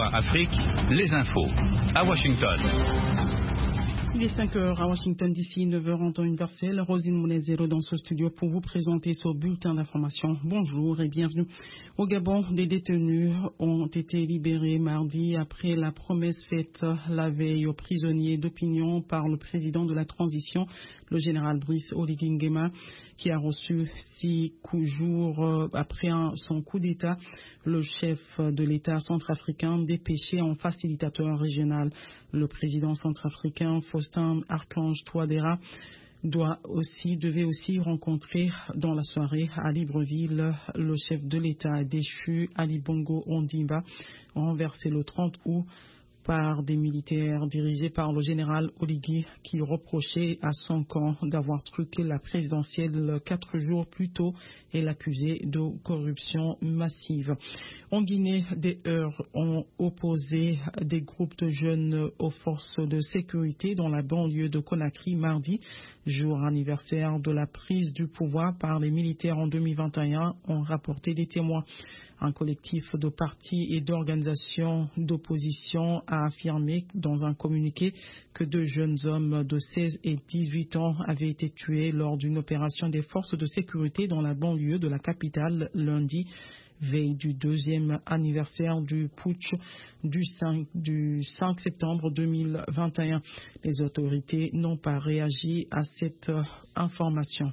VOA Afrique, les infos. À Washington. Il est 5 heures à Washington DC, 9 heures en temps universel. Rosine Mounezero dans ce studio pour vous présenter ce bulletin d'information. Bonjour et bienvenue. Au Gabon, des détenus ont été libérés mardi après la promesse faite la veille aux prisonniers d'opinion par le président de la transition, le général Brice Oligui Nguema, qui a reçu 6 jours après son coup d'État le chef de l'État centrafricain dépêché en facilitateur régional. Le président centrafricain Faustin Archange Touadéra devait aussi rencontrer dans la soirée à Libreville le chef de l'État déchu Ali Bongo Ondimba, renversé le 30 août par des militaires dirigés par le général Oligui qui reprochait à son camp d'avoir truqué la présidentielle 4 jours plus tôt et l'accusait de corruption massive. En Guinée, des heurts ont opposé des groupes de jeunes aux forces de sécurité dans la banlieue de Conakry mardi, jour anniversaire de la prise du pouvoir par les militaires en 2021, ont rapporté des témoins. Un collectif de partis et d'organisations d'opposition a affirmé dans un communiqué que 2 jeunes hommes de 16 et 18 ans avaient été tués lors d'une opération des forces de sécurité dans la banlieue de la capitale lundi, veille du 2e anniversaire du putsch du 5 septembre 2021. Les autorités n'ont pas réagi à cette information.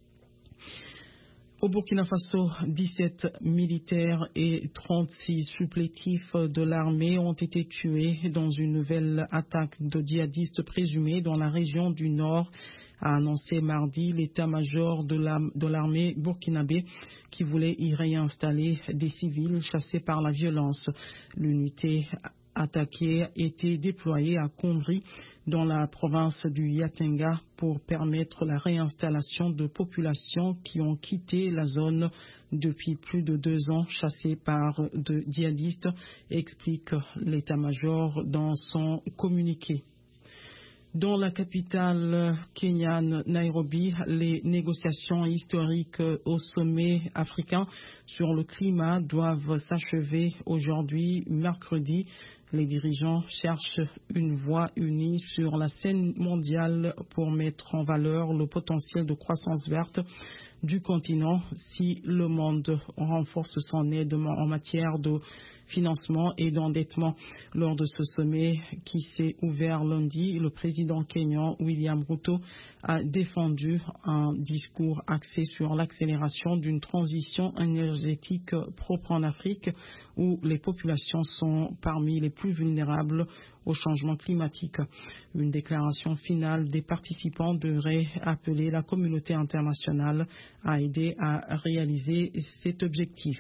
Au Burkina Faso, 17 militaires et 36 supplétifs de l'armée ont été tués dans une nouvelle attaque de djihadistes présumés dans la région du Nord, a annoncé mardi l'état-major de l'armée burkinabé qui voulait y réinstaller des civils chassés par la violence. L'unité attaquée était déployée à Kombri, dans la province du Yatenga, pour permettre la réinstallation de populations qui ont quitté la zone depuis plus de 2 ans chassées par de djihadistes, explique l'état-major dans son communiqué. Dans la capitale kenyane, Nairobi, les négociations historiques au sommet africain sur le climat doivent s'achever aujourd'hui, mercredi. Les dirigeants cherchent une voie unie sur la scène mondiale pour mettre en valeur le potentiel de croissance verte du continent si le monde renforce son aide en matière de financement et d'endettement. Lors de ce sommet qui s'est ouvert lundi, le président kényan William Ruto a défendu un discours axé sur l'accélération d'une transition énergétique propre en Afrique, où les populations sont parmi les plus vulnérables au changement climatique. Une déclaration finale des participants devrait appeler la communauté internationale à aider à réaliser cet objectif.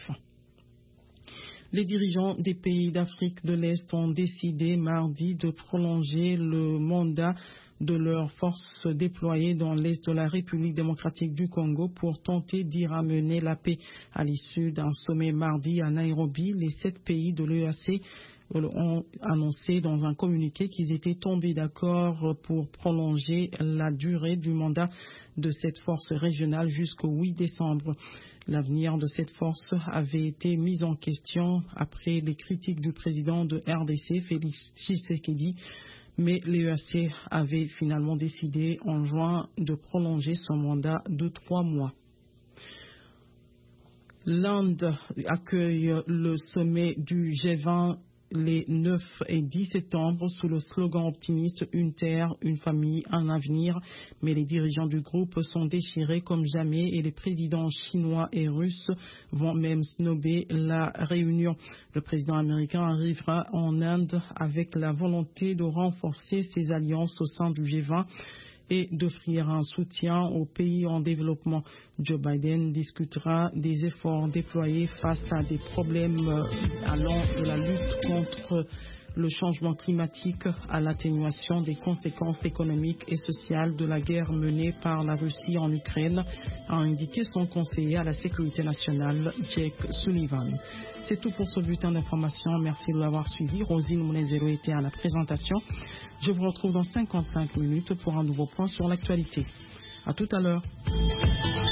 Les dirigeants des pays d'Afrique de l'Est ont décidé mardi de prolonger le mandat de leurs forces déployées dans l'Est de la République démocratique du Congo pour tenter d'y ramener la paix. À l'issue d'un sommet mardi à Nairobi, les 7 pays de l'EAC ont annoncé dans un communiqué qu'ils étaient tombés d'accord pour prolonger la durée du mandat de cette force régionale jusqu'au 8 décembre. L'avenir de cette force avait été mis en question après les critiques du président de RDC, Félix Tshisekedi, mais l'EAC avait finalement décidé en juin de prolonger son mandat de 3 mois. L'Inde accueille le sommet du G20 les 9 et 10 septembre sous le slogan optimiste « Une terre, une famille, un avenir ». Mais les dirigeants du groupe sont déchirés comme jamais et les présidents chinois et russes vont même snober la réunion. Le président américain arrivera en Inde avec la volonté de renforcer ses alliances au sein du G20 et d'offrir un soutien aux pays en développement. Joe Biden discutera des efforts déployés face à des problèmes allant de la lutte contre le changement climatique à l'atténuation des conséquences économiques et sociales de la guerre menée par la Russie en Ukraine, a indiqué son conseiller à la sécurité nationale, Jake Sullivan. C'est tout pour ce bulletin d'information. Merci de l'avoir suivi. Rosine Mounezero était à la présentation. Je vous retrouve dans 55 minutes pour un nouveau point sur l'actualité. À tout à l'heure.